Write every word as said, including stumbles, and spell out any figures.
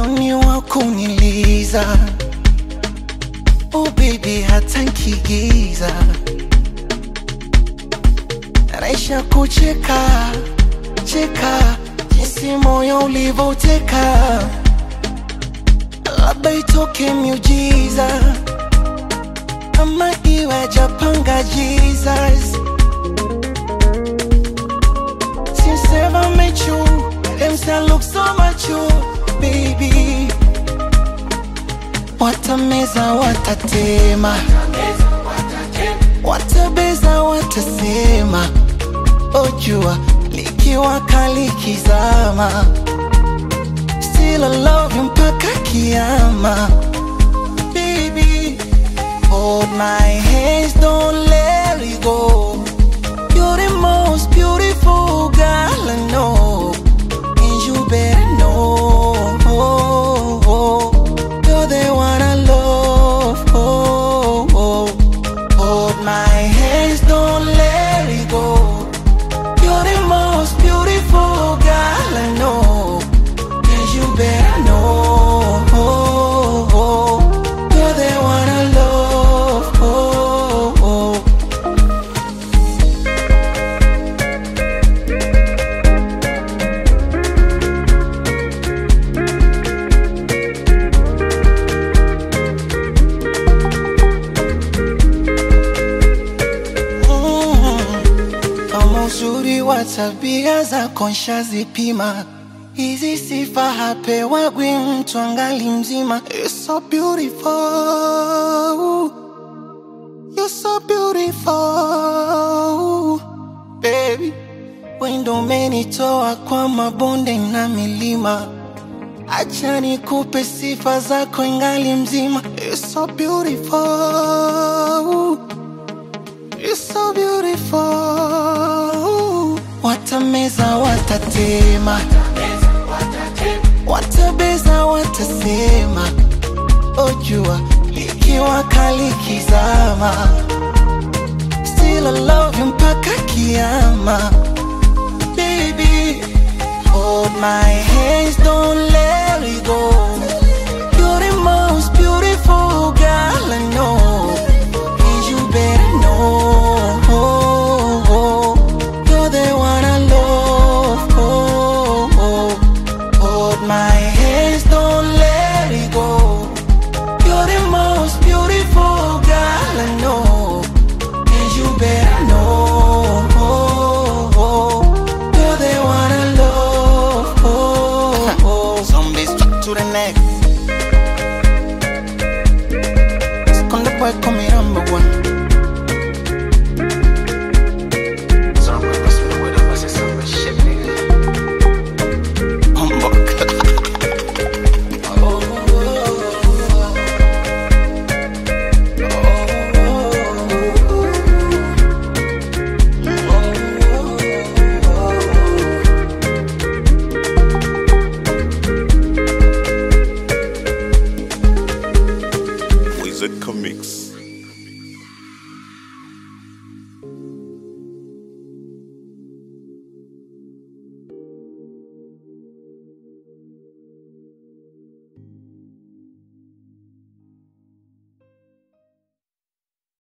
sioni wa kuniliza. Oh baby hata nkigiza naisha kucheka cheka, jinsi moyo ulivoteka. Labda itoke miujiza ama iwe japanga Jesus. Since ever met you, them say I look so much you, baby. Watameza watatema, watabeza watasema. Ojua likiwaka likizama, still I love you mpaka kiyama. Baby, hold my hands, don't let it go. You're the most beautiful girl I know, and you better know. You're the one I love. Hold my hands, don't let it go. You're the most beautiful girl I know, and you better know. You're the one I love. Kama uzuri wa tabia zako nshazipima, hizi sifa hapewagwi mtu angali mzima. You're so beautiful, you're so beautiful, baby. Wendo umenitoa kwa mabonde na milima, acha nikupe sifa zako ingali mzima. You're so beautiful, you're so beautiful. Watameza watatema, watabeza watasema. Ojua likiwaka likizama, still I love you mpaka kiyama. Baby, hold my